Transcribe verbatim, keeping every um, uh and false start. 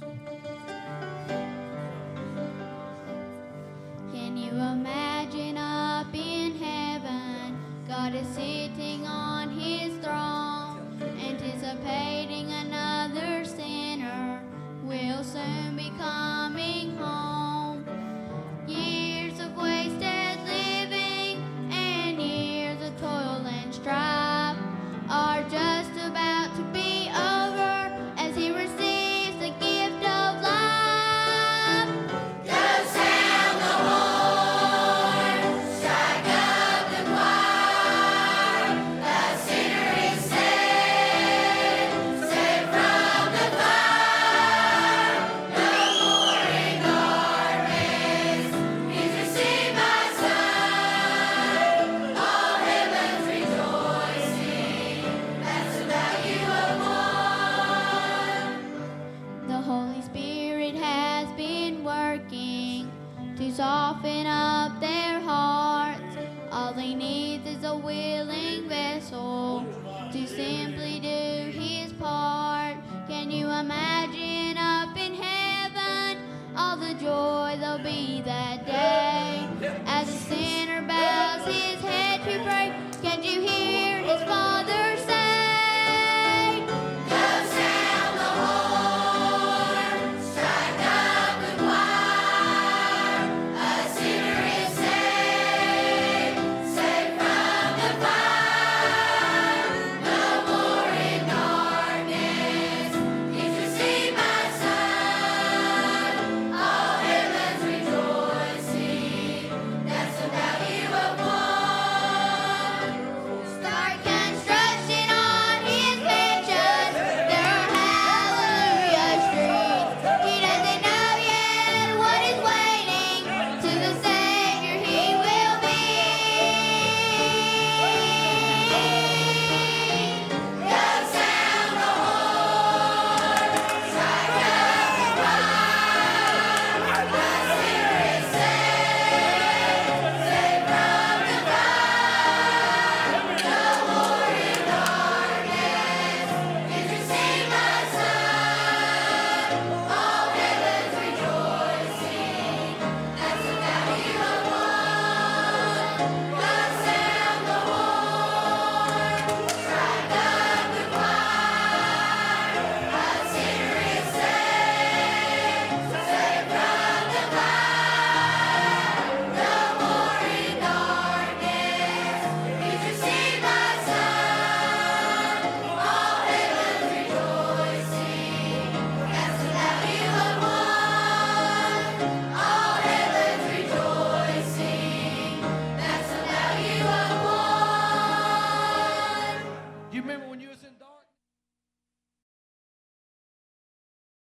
Can you imagine up in heaven, God is sitting on his throne, anticipating another sinner will soon be coming home. Years of wasted living and years of toil and strife are just about to be over as he receives the gift of life. Go sound the horn, strike up the choir. The sinner is saved, saved from the fire. No more in darkness, he's received my son. All heaven's rejoicing, that's about you have won. The Holy Spirit has been working to soften up their hearts. All he needs is a willing vessel to simply do his part. Can you imagine up in heaven all the joy there'll be that day as the sinner bows his head to pray? Can you hear his Father say, go sound the horn, strike up the choir. A sinner is saved, saved from the fire. No more in darkness, he's received my son. All heaven's rejoicing, that's about you have won. Start construction on his mansions, there are hallelujah streets. He doesn't know yet what is waiting, to the Savior he will be. Go sound the horn, strike up the choir. The sinner is saved, saved from the fire. No more in darkness, he's received my son. All heaven's rejoicing, that's about you have won. Go sound the horn, strike up the choir. A sinner is saved, saved from the fire. No more in darkness, he's received my son. All heaven's rejoicing, that's about you have won. All heaven's rejoicing, that's about you have won. You remember when you was in darkness?